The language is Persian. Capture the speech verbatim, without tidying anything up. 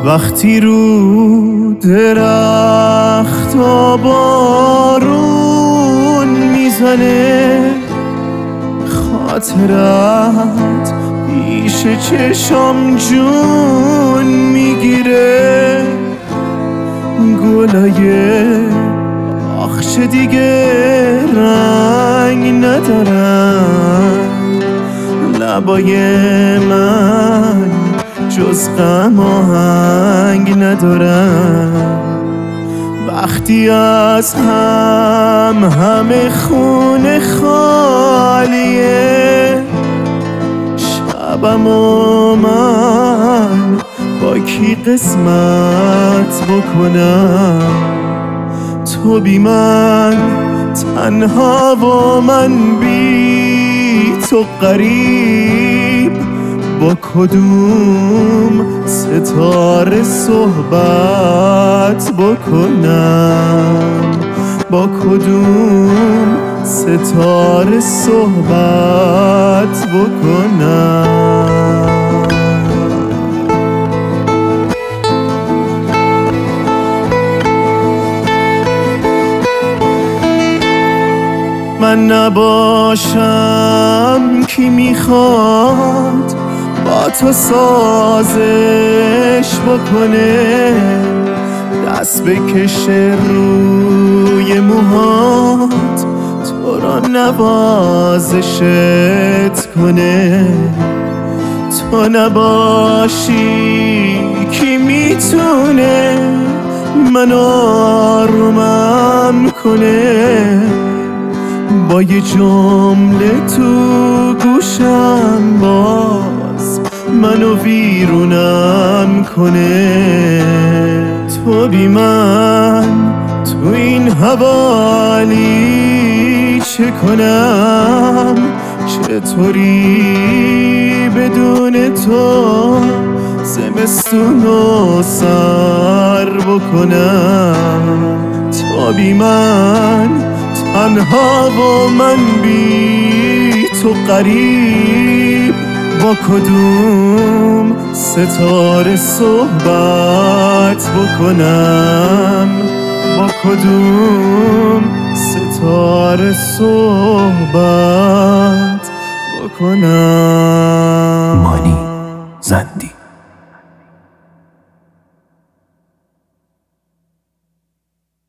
وقتی رو درخت و بارون میزنه، خاطرت پیش چشم جون میگیره. گلای آخش دیگه رنگ ندارن، لبای من جز غم آهنگ ندارن. وقتی از هم همه خونه خالیه، شبم و من با کی قسمت بکنم؟ تو بی من تنها و من بی تو غریب، با کدوم ستاره صحبت بکنم؟ با کدوم ستاره صحبت بکنم؟ من نباشم کی میخواد با تو سازش بکنه؟ دست بکشه روی موهات، تو را نوازشت کنه. تو نباشی کی میتونه من آرومم کنه؟ با یه جمله تو گوشم باز منو ویرونم کنه. تو بی من تو این حوالی چه کنم؟ چطوری بدون تو زمستونو سر بکنم؟ تو بی من تنها و من بی تو غریب، با کدوم ستاره صحبت بکنم؟ با کدوم ستاره صحبت بکنم؟ مانی زندی